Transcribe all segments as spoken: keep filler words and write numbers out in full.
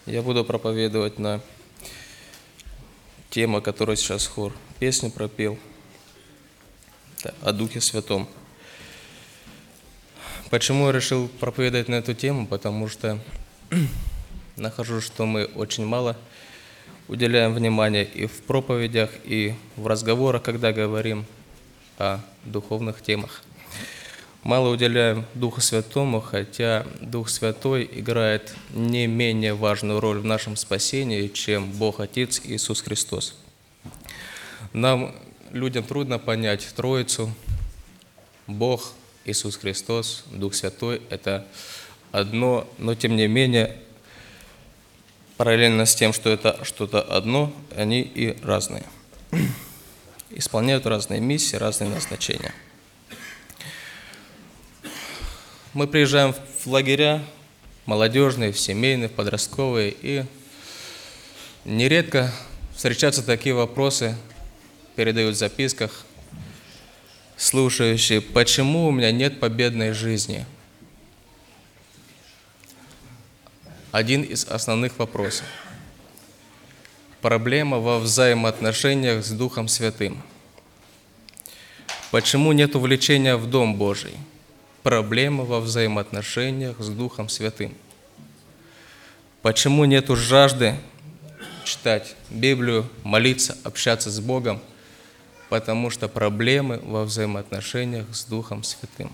Я буду проповедовать на тему, которую сейчас хор песню пропел, о Духе Святом. Почему я решил проповедовать на эту тему? Потому что нахожу, что мы очень мало уделяем внимания и в проповедях, и в разговорах, когда говорим о духовных темах. Мало уделяем Духу Святому, хотя Дух Святой играет не менее важную роль в нашем спасении, чем Бог Отец и Иисус Христос. Нам, людям, трудно понять Троицу. Бог, Иисус Христос, Дух Святой – это одно, но тем не менее, параллельно с тем, что это что-то одно, они и разные. Исполняют разные миссии, разные назначения. Мы приезжаем в лагеря молодежные, в семейные, в подростковые, и нередко встречаются такие вопросы, передают в записках слушающие: почему у меня нет победной жизни? Один из основных вопросов. Проблема во взаимоотношениях с Духом Святым. Почему нет увлечения в Дом Божий? Проблема во взаимоотношениях с Духом Святым. Почему нету жажды читать Библию, молиться, общаться с Богом? Потому что проблемы во взаимоотношениях с Духом Святым.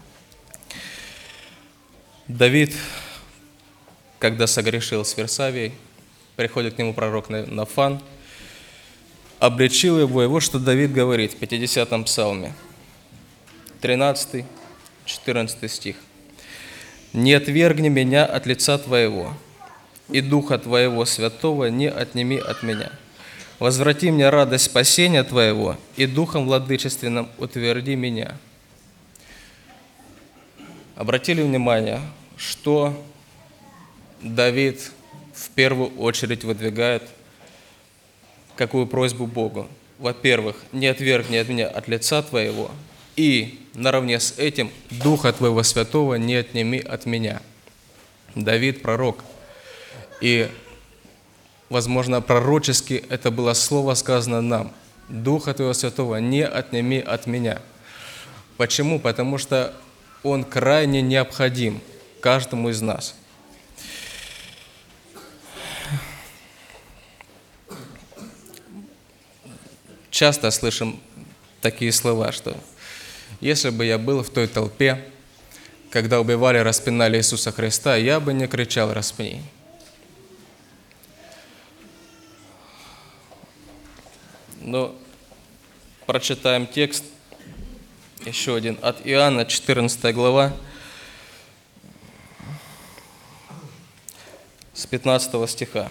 Давид, когда согрешил с Версавией, приходит к нему пророк Нафан, обличил его, и вот что Давид говорит в пятидесятом псалме, тринадцатый, четырнадцатый стих. «Не отвергни меня от лица Твоего, и Духа Твоего Святого не отними от меня. Возврати мне радость спасения Твоего, и Духом владычественным утверди меня». Обратили внимание, что Давид в первую очередь выдвигает какую просьбу Богу? Во-первых, не отвергни от меня от лица Твоего, и наравне с этим Духа Твоего Святого не отними от меня. Давид пророк, и, возможно, пророчески это было слово сказано нам: Духа Твоего Святого не отними от меня. Почему? Потому что Он крайне необходим каждому из нас. Часто слышим такие слова, что если бы я был в той толпе, когда убивали, распинали Иисуса Христа, я бы не кричал «распни». Но прочитаем текст, еще один, от Иоанна, четырнадцатая глава, с пятнадцатого стиха.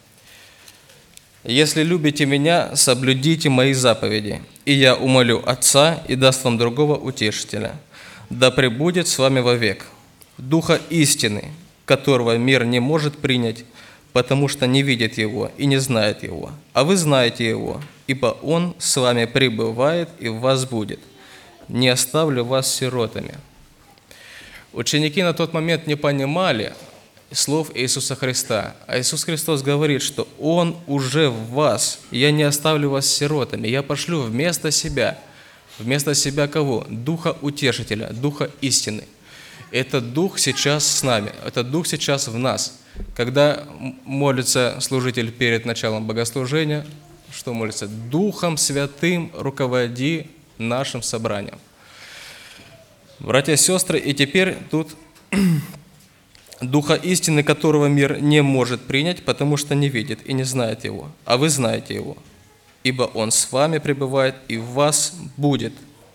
«Если любите Меня, соблюдите Мои заповеди, и Я умолю Отца, и даст вам другого утешителя, да пребудет с вами вовек, Духа истины, которого мир не может принять, потому что не видит Его и не знает Его. А вы знаете Его, ибо Он с вами пребывает и в вас будет. Не оставлю вас сиротами». Ученики на тот момент не понимали слов Иисуса Христа. А Иисус Христос говорит, что Он уже в вас. Я не оставлю вас сиротами. Я пошлю вместо себя. Вместо себя кого? Духа Утешителя, Духа истины. Этот Дух сейчас с нами. Этот Дух сейчас в нас. Когда молится служитель перед началом богослужения, что молится? Духом Святым руководи нашим собранием. Братья и сестры, и теперь тут Духа истины, которого мир не может принять, потому что не видит и не знает Его. А вы знаете Его, ибо Он с вами пребывает и в вас будет.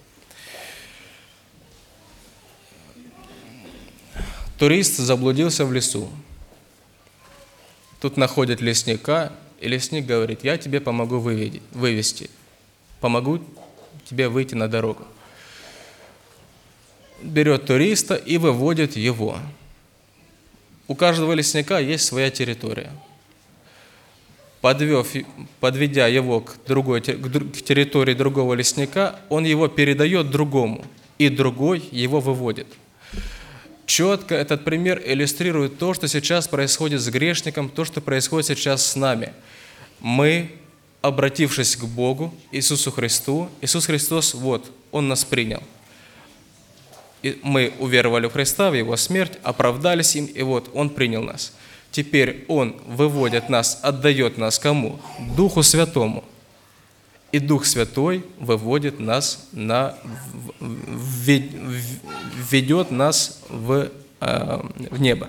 Турист заблудился в лесу. Тут находит лесника, и лесник говорит: я тебе помогу вывести, помогу тебе выйти на дорогу. Берет туриста и выводит его. У каждого лесника есть своя территория. Подвев, подведя его к, другой, к территории другого лесника, он его передает другому, и другой его выводит. четко этот пример иллюстрирует то, что сейчас происходит с грешником, то, что происходит сейчас с нами. Мы, обратившись к Богу, Иисусу Христу, Иисус Христос, вот, Он нас принял. И мы уверовали в Христа, в Его смерть, оправдались им, и вот Он принял нас. Теперь Он выводит нас, отдает нас кому? Духу Святому. И Дух Святой выводит нас, на, ведет нас в, в небо.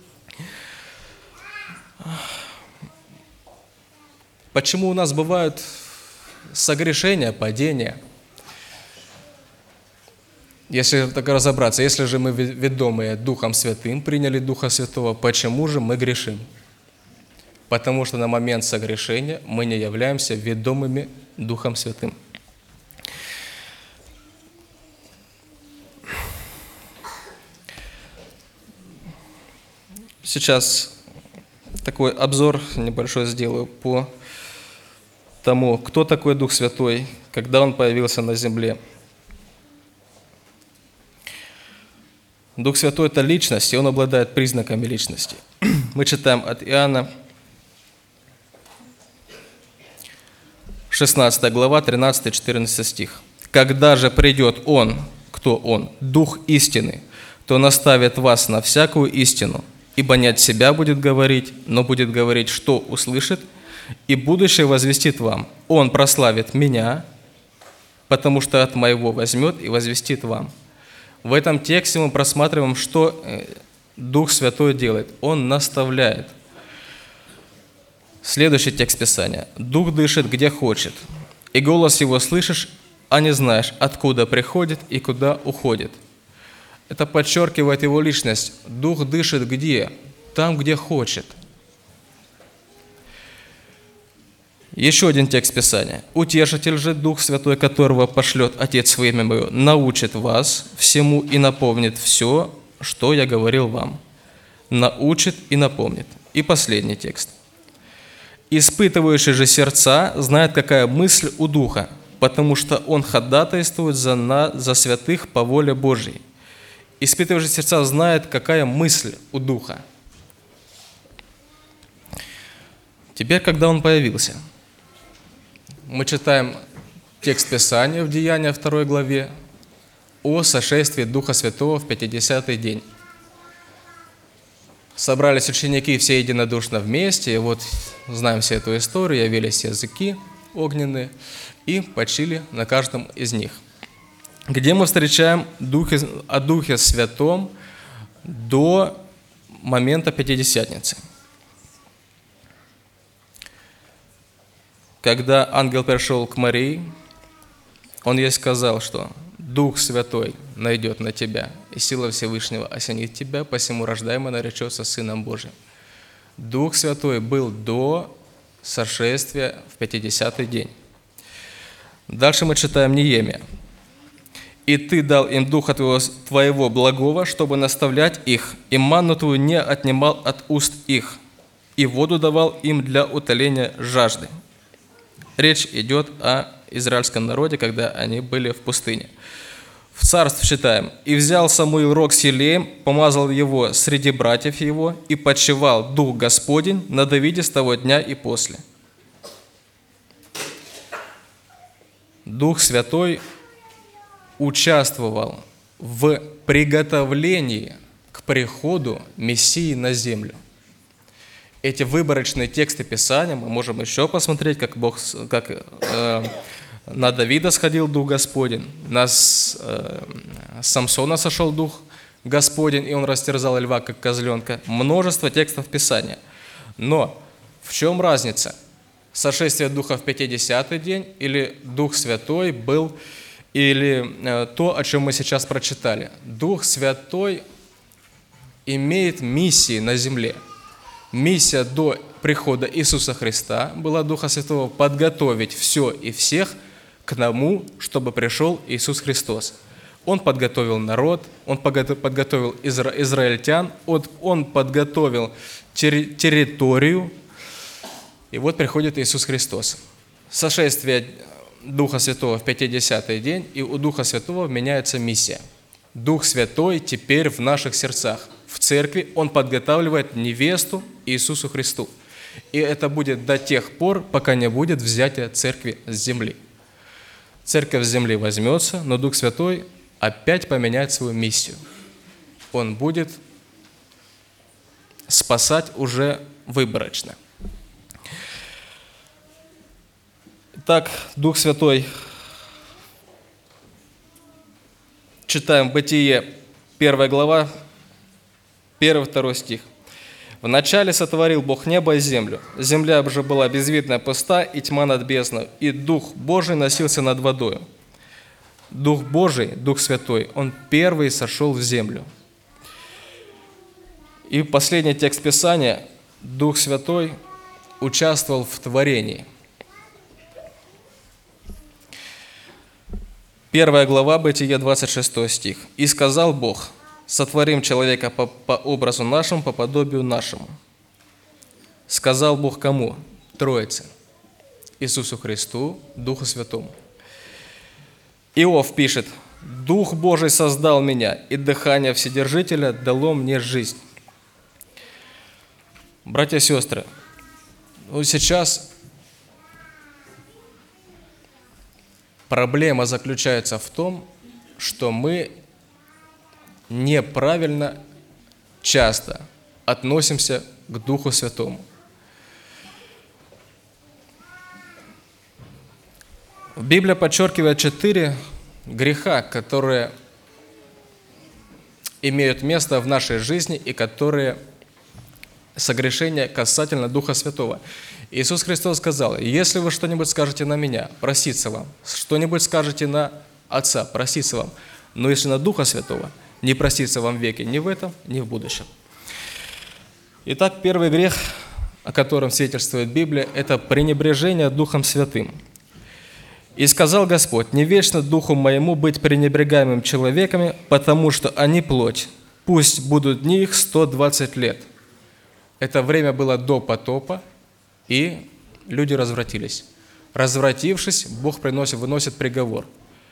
Почему у нас бывают согрешения, падения? Если так разобраться, если же мы ведомые Духом Святым, приняли Духа Святого, почему же мы грешим? Потому что на момент согрешения мы не являемся ведомыми Духом Святым. Сейчас такой обзор небольшой сделаю по тому, кто такой Дух Святой, когда Он появился на земле. Дух Святой – это личность, и Он обладает признаками личности. Мы читаем от Иоанна, шестнадцатая глава, тринадцатый-четырнадцатый стих. «Когда же придет Он, кто Он, Дух истины, то наставит вас на всякую истину, ибо не от себя будет говорить, но будет говорить, что услышит, и будущее возвестит вам. Он прославит Меня, потому что от Моего возьмет и возвестит вам». В этом тексте мы просматриваем, что Дух Святой делает. Он наставляет. Следующий текст Писания. «Дух дышит, где хочет, и голос Его слышишь, а не знаешь, откуда приходит и куда уходит». Это подчеркивает Его личность. Дух дышит где? Там, где хочет. Еще один текст Писания. «Утешитель же, Дух Святой, которого пошлет Отец во имя Мое, научит вас всему и напомнит все, что я говорил вам». Научит и напомнит. И последний текст. «Испытывающий же сердца знает, какая мысль у Духа, потому что Он ходатайствует за, на, за святых по воле Божьей». Испытывающий сердца знает, какая мысль у Духа. Теперь, когда Он появился, мы читаем текст Писания в Деяниях второй главе о сошествии Духа Святого в пятидесятый день. Собрались ученики все единодушно вместе, и вот знаем всю эту историю, явились языки огненные и почили на каждом из них. Где мы встречаем Духе, о Духе Святом до момента Пятидесятницы. Когда ангел пришел к Марии, он ей сказал, что Дух Святой найдет на тебя, и сила Всевышнего осенит тебя, посему рождаемый наречется Сыном Божиим. Дух Святой был до сошествия в пятидесятый день. Дальше мы читаем Неемия. «И ты дал им Духа твоего, твоего благого, чтобы наставлять их, и манну твою не отнимал от уст их, и воду давал им для утоления жажды». Речь идет о израильском народе, когда они были в пустыне. В Царств читаем. «И взял Самуил рог с елеем, помазал его среди братьев его, и почивал Дух Господень на Давиде с того дня и после». Дух Святой участвовал в приготовлении к приходу Мессии на землю. Эти выборочные тексты Писания мы можем еще посмотреть, как Бог, как э, на Давида сходил Дух Господень, на э, Самсона сошел Дух Господень, и он растерзал льва, как козленка. Множество текстов Писания. Но в чем разница? Сошествие Духа в пятидесятый день или Дух Святой был, или э, то, о чем мы сейчас прочитали? Дух Святой имеет миссии на земле. Миссия до прихода Иисуса Христа была Духа Святого подготовить все и всех к тому, чтобы пришел Иисус Христос. Он подготовил народ, Он подготовил изра- израильтян, Он подготовил терри- территорию, и вот приходит Иисус Христос. Сошествие Духа Святого в пятидесятый день, и у Духа Святого меняется миссия. Дух Святой теперь в наших сердцах. В церкви Он подготавливает невесту Иисусу Христу. И это будет до тех пор, пока не будет взятия церкви с земли. Церковь с земли возьмется, но Дух Святой опять поменяет свою миссию. Он будет спасать уже выборочно. Так, Дух Святой, читаем Бытие, первая глава, первый-второй стих. «Вначале сотворил Бог небо и землю. Земля же была безвидная, пуста, и тьма над бездной, и Дух Божий носился над водою». Дух Божий, Дух Святой, Он первый сошел в землю. И последний текст Писания, Дух Святой участвовал в творении. Первая глава, Бытие, двадцать шестой стих. «И сказал Бог: сотворим человека по, по образу нашему, по подобию нашему». Сказал Бог кому? Троице. Иисусу Христу, Духу Святому. Иов пишет: «Дух Божий создал меня, и дыхание Вседержителя дало мне жизнь». Братья и сестры, вот сейчас проблема заключается в том, что мы неправильно часто относимся к Духу Святому. Библия подчеркивает четыре греха, которые имеют место в нашей жизни и которые согрешения касательно Духа Святого. Иисус Христос сказал: «Если вы что-нибудь скажете на Меня, простится вам. Что-нибудь скажете на Отца, простится вам. Но если на Духа Святого, не простится вам веки ни в этом, ни в будущем». Итак, первый грех, о котором свидетельствует Библия, это пренебрежение Духом Святым. «И сказал Господь: не вечно Духу Моему быть пренебрегаемым человеками, потому что они плоть. Пусть будут дни их сто двадцать лет». Это время было до потопа, и люди развратились. Развратившись, Бог приносит, выносит приговор.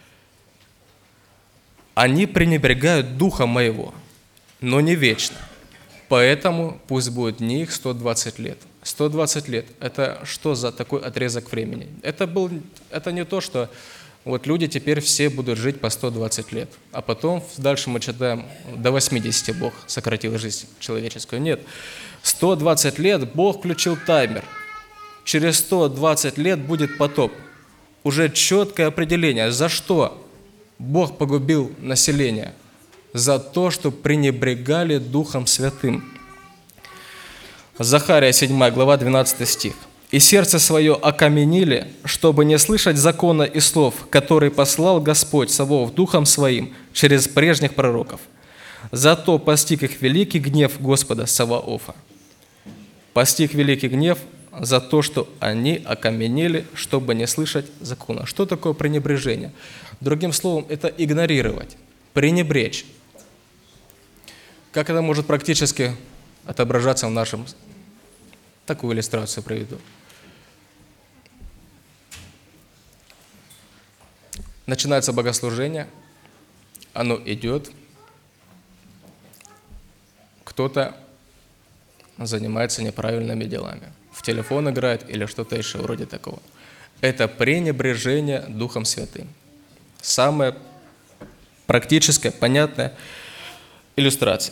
Они пренебрегают Духа Моего, но не вечно. Поэтому пусть будет дни их сто двадцать лет. сто двадцать лет – это что за такой отрезок времени? Это, был, это не то, что вот люди теперь все будут жить по сто двадцать лет, а потом дальше мы читаем, до восьмидесяти Бог сократил жизнь человеческую. Нет, сто двадцать лет Бог включил таймер. Через сто двадцать лет будет потоп. Уже четкое определение, за что Бог погубил население. За то, что пренебрегали Духом Святым. Захария седьмая глава, двенадцатый стих. «И сердце свое окаменили, чтобы не слышать закона и слов, которые послал Господь Саваоф Духом Своим через прежних пророков. Зато постиг их великий гнев Господа Саваофа». Постиг великий гнев за то, что они окаменели, чтобы не слышать закона. Что такое пренебрежение? Другим словом, это игнорировать, пренебречь. Как это может практически отображаться в нашем... Такую иллюстрацию приведу. Начинается богослужение, оно идет, кто-то занимается неправильными делами, в телефон играет или что-то еще вроде такого. Это пренебрежение Духом Святым. Самая практическая, понятная иллюстрация.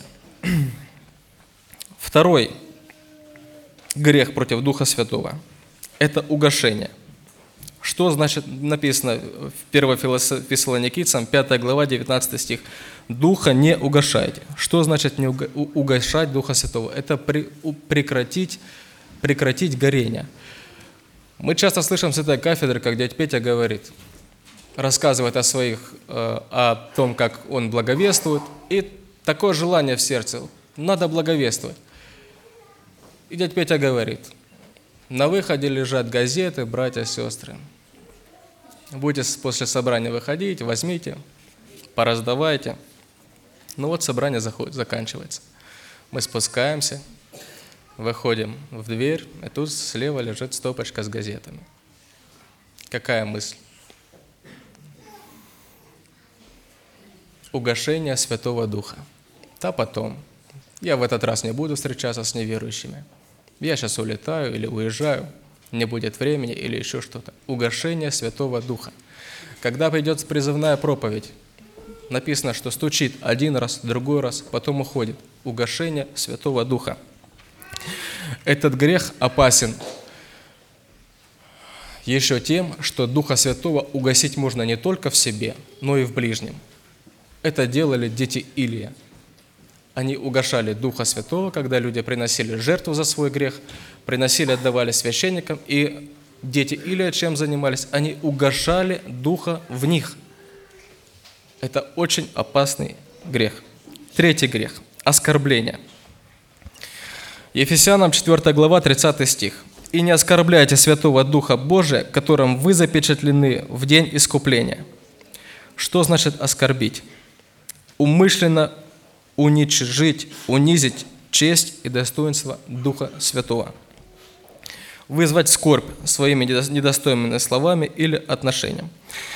Второй грех против Духа Святого – это угошение. Что значит, написано в первой Фессалоникийцам, пятая глава, девятнадцатый стих. «Духа не угошайте». Что значит не угошать Духа Святого? Это прекратить, прекратить горение. Мы часто слышим с этой кафедры, как дядя Петя говорит, рассказывает о своих, о том, как он благовествует, и такое желание в сердце – надо благовествовать. И дядя Петя говорит: на выходе лежат газеты, братья и сестры. Будете после собрания выходить, возьмите, пораздавайте. Ну вот собрание заходит, заканчивается. Мы спускаемся, выходим в дверь, и тут слева лежит стопочка с газетами. Какая мысль? угошение Святого Духа. Да потом. Я в этот раз не буду встречаться с неверующими. Я сейчас улетаю или уезжаю, не будет времени или еще что-то. Угошение Святого Духа. Когда придет призывная проповедь, написано, что стучит один раз, другой раз, потом уходит. Угошение Святого Духа. Этот грех опасен еще тем, что Духа Святого угасить можно не только в себе, но и в ближнем. Это делали дети Илия. Они угошали Духа Святого, когда люди приносили жертву за свой грех, приносили, отдавали священникам, и дети Илия чем занимались? Они угошали Духа в них. Это очень опасный грех. Третий грех – оскорбление. Ефесянам четвёртая глава, тридцатый стих. «И не оскорбляйте Святого Духа Божия, которым вы запечатлены в день искупления». Что значит оскорбить? Умышленно уничижить, унизить честь и достоинство Духа Святого. Вызвать скорбь своими недостойными словами или отношением.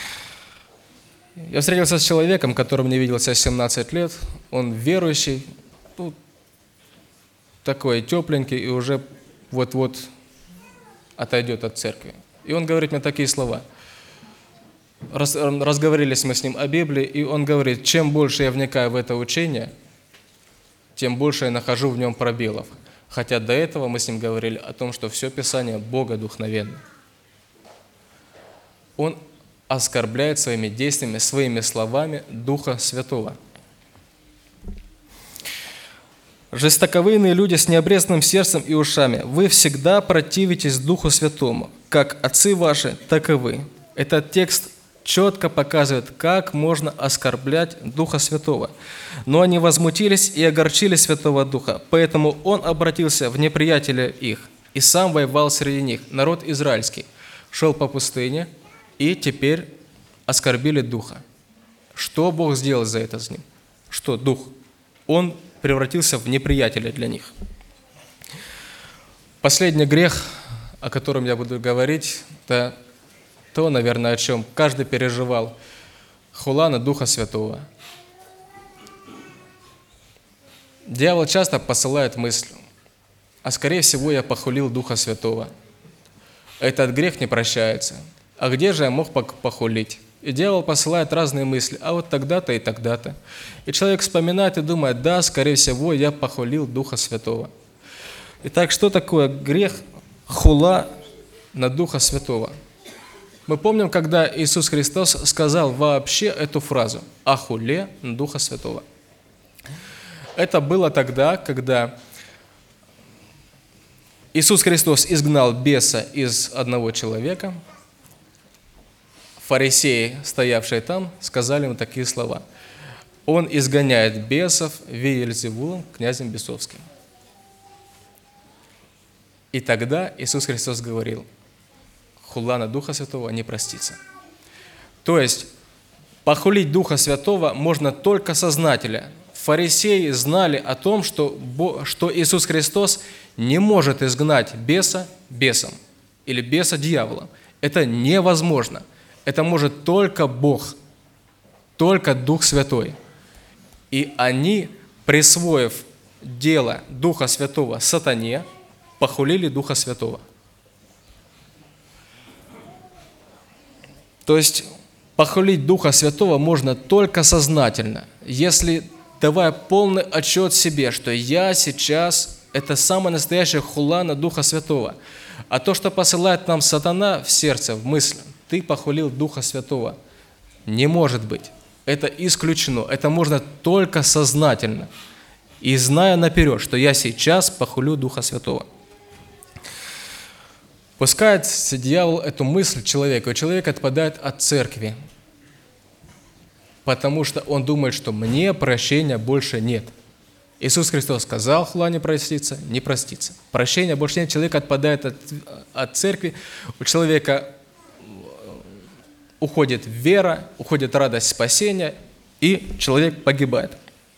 Я встретился с человеком, которым не виделся семнадцать лет. Он верующий, ну, такой тепленький и уже вот-вот отойдет от церкви. И он говорит мне такие слова. Раз, разговорились мы с ним о Библии, и он говорит, чем больше я вникаю в это учение, тем больше я нахожу в нем пробелов. Хотя до этого мы с ним говорили о том, что все Писание богодухновенно. Он оскорбляет своими действиями, своими словами Духа Святого. «Жестоковыйные люди с необрезанным сердцем и ушами, вы всегда противитесь Духу Святому, как отцы ваши, так и вы». Этот текст четко показывает, как можно оскорблять Духа Святого. Но они возмутились и огорчили Святого Духа, поэтому Он обратился в неприятеля их и сам воевал среди них. Народ израильский шел по пустыне и теперь оскорбили Духа. Что Бог сделал за это с ним? Что Дух? Он превратился в неприятеля для них. Последний грех, о котором я буду говорить, это то, наверное, о чем каждый переживал. Хула на Духа Святого. Дьявол часто посылает мысль, а скорее всего я похулил Духа Святого. Этот грех не прощается. А где же я мог похулить? И дьявол посылает разные мысли, а вот тогда-то и тогда-то. И человек вспоминает и думает, да, скорее всего, я похулил Духа Святого. Итак, что такое грех хула на Духа Святого? Мы помним, когда Иисус Христос сказал вообще эту фразу «о хуле на Духа Святого». Это было тогда, когда Иисус Христос изгнал беса из одного человека. Фарисеи, стоявшие там, сказали ему такие слова. Он изгоняет бесов Веельзевулом, князем бесовским. И тогда Иисус Христос говорил, хула на Духа Святого не простится. То есть, похулить Духа Святого можно только сознательно. Фарисеи знали о том, что, что Иисус Христос не может изгнать беса бесом или беса дьяволом. Это невозможно. Это может только Бог, только Дух Святой. И они, присвоив дело Духа Святого сатане, похулили Духа Святого. То есть похулить Духа Святого можно только сознательно, если давая полный отчет себе, что я сейчас, это самая настоящая хула на Духа Святого. А то, что посылает нам сатана в сердце, в мысль, ты похулил Духа Святого. Не может быть. Это исключено. Это можно только сознательно. И зная наперед, что я сейчас похулю Духа Святого. Пускает дьявол эту мысль человеку, и человек отпадает от церкви. Потому что он думает, что мне прощения больше нет. Иисус Христос сказал, хула не простится, не простится. Прощения больше нет, человек отпадает от, от церкви, у человека уходит вера, уходит радость спасения, и человек погибает.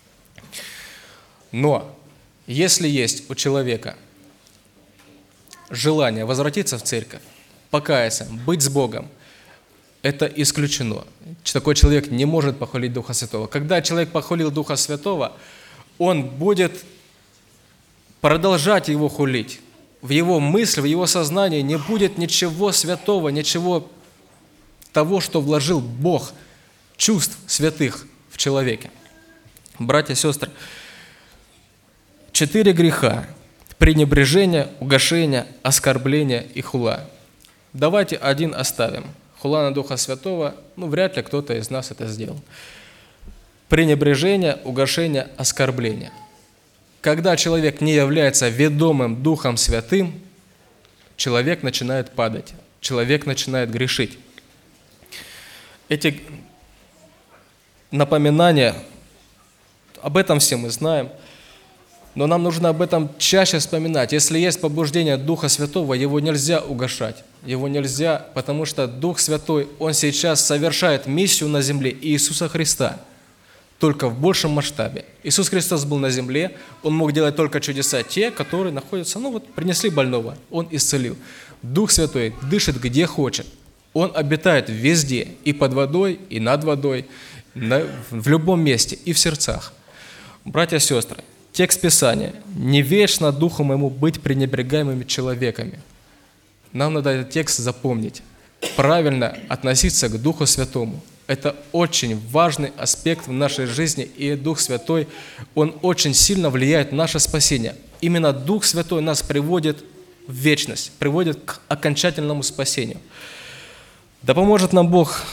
Но если есть у человека желание возвратиться в церковь, покаяться, быть с Богом, это исключено. Такой человек не может похвалить Духа Святого. Когда человек похвалил Духа Святого, он будет продолжать его хулить. В его мысли, в его сознании не будет ничего святого, ничего того, что вложил Бог, чувств святых в человеке. Братья и сестры, четыре греха: пренебрежение, угошение, оскорбление и хула. Давайте один оставим. Хула на Духа Святого, ну, вряд ли кто-то из нас это сделал. Пренебрежение, угошение, оскорбление. Когда человек не является ведомым Духом Святым, человек начинает падать, человек начинает грешить. Эти напоминания, об этом все мы знаем, но нам нужно об этом чаще вспоминать. Если есть побуждение Духа Святого, его нельзя угашать, его нельзя, потому что Дух Святой, Он сейчас совершает миссию на земле Иисуса Христа, только в большем масштабе. Иисус Христос был на земле, Он мог делать только чудеса те, которые находятся, ну вот, принесли больного, Он исцелил. Дух Святой дышит где хочет, Он обитает везде, и под водой, и над водой, в любом месте, и в сердцах. Братья и сестры, текст Писания: «Не вечно Духу Моему быть пренебрегаемыми человеками». Нам надо этот текст запомнить, правильно относиться к Духу Святому. Это очень важный аспект в нашей жизни, и Дух Святой, Он очень сильно влияет на наше спасение. Именно Дух Святой нас приводит в вечность, приводит к окончательному спасению. Да поможет нам Бог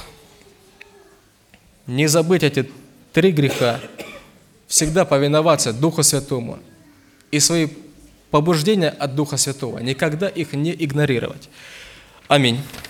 не забыть эти три греха, всегда повиноваться Духу Святому и свои побуждения от Духа Святого, никогда их не игнорировать. Аминь.